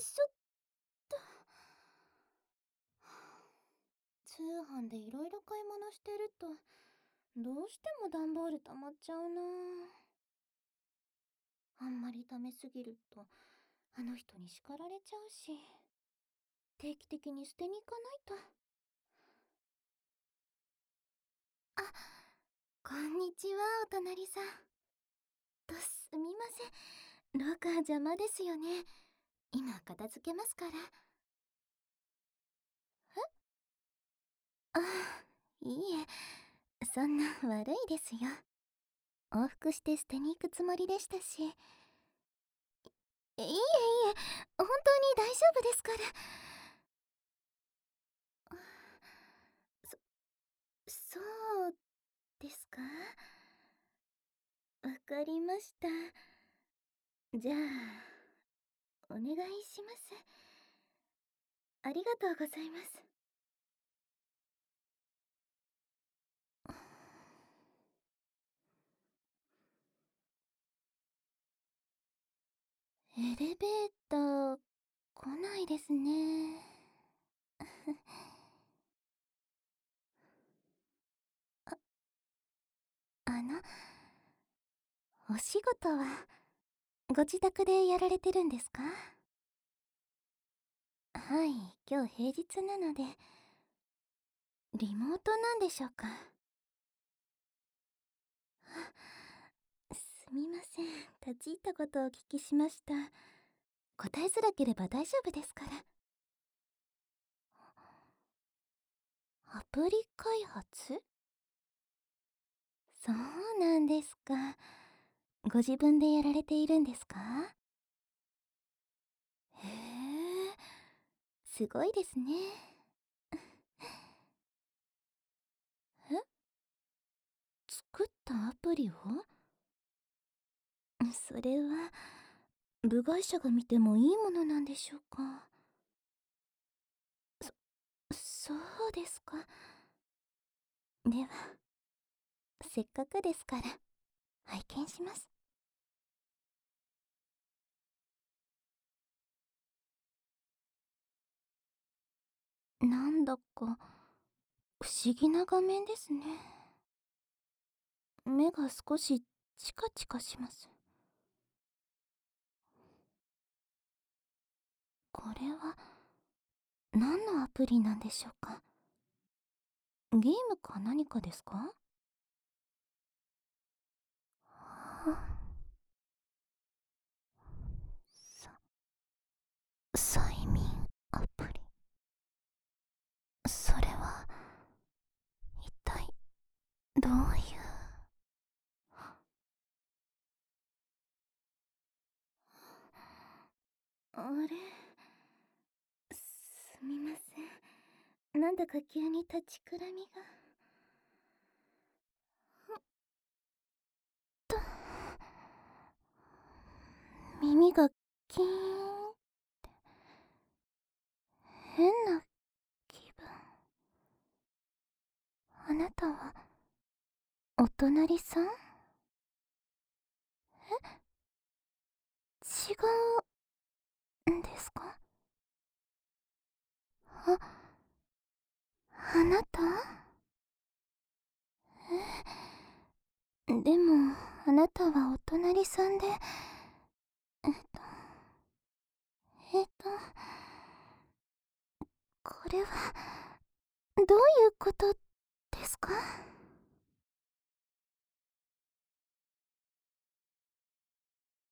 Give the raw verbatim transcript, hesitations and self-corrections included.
しょっと。通販でいろいろ買い物してるとどうしても段ボール溜まっちゃうな。あんまり溜めすぎるとあの人に叱られちゃうし、定期的に捨てに行かないと。あ、こんにちは、お隣さん。とすみません、廊下邪魔ですよね。今片付けますから。えあ、いいえ、そんな悪いですよ。往復して捨てに行くつもりでしたし。いいえいえ、本当に大丈夫ですから。そ、そうですか？わかりました。じゃあ、お願いします。ありがとうございます。エレベーター、来ないですね。あ、あの、お仕事は、ご自宅でやられてるんですか？はい、今日平日なので。リモートなんでしょうか？あ、すみません、立ち入ったことをお聞きしました。答えづらければ大丈夫ですから。アプリ開発？そうなんですか。ご自分でやられているんですか？へえ、すごいですね。え？作ったアプリを？それは部外者が見てもいいものなんでしょうか？そ、そうですか。では、せっかくですから拝見します。なんだか不思議な画面ですね。目が少しチカチカします。これは何のアプリなんでしょうか？ゲームか何かですか？はさ、催眠アプリ。それは一体どういう。あれ、すみません、なんだか急に立ちくらみが。と、耳がキーンって変な気分。あなたはお隣さん？え、違うんですか？あ、あなた？え、でもあなたはお隣さんで、えっとえっとこれはどういうことですか？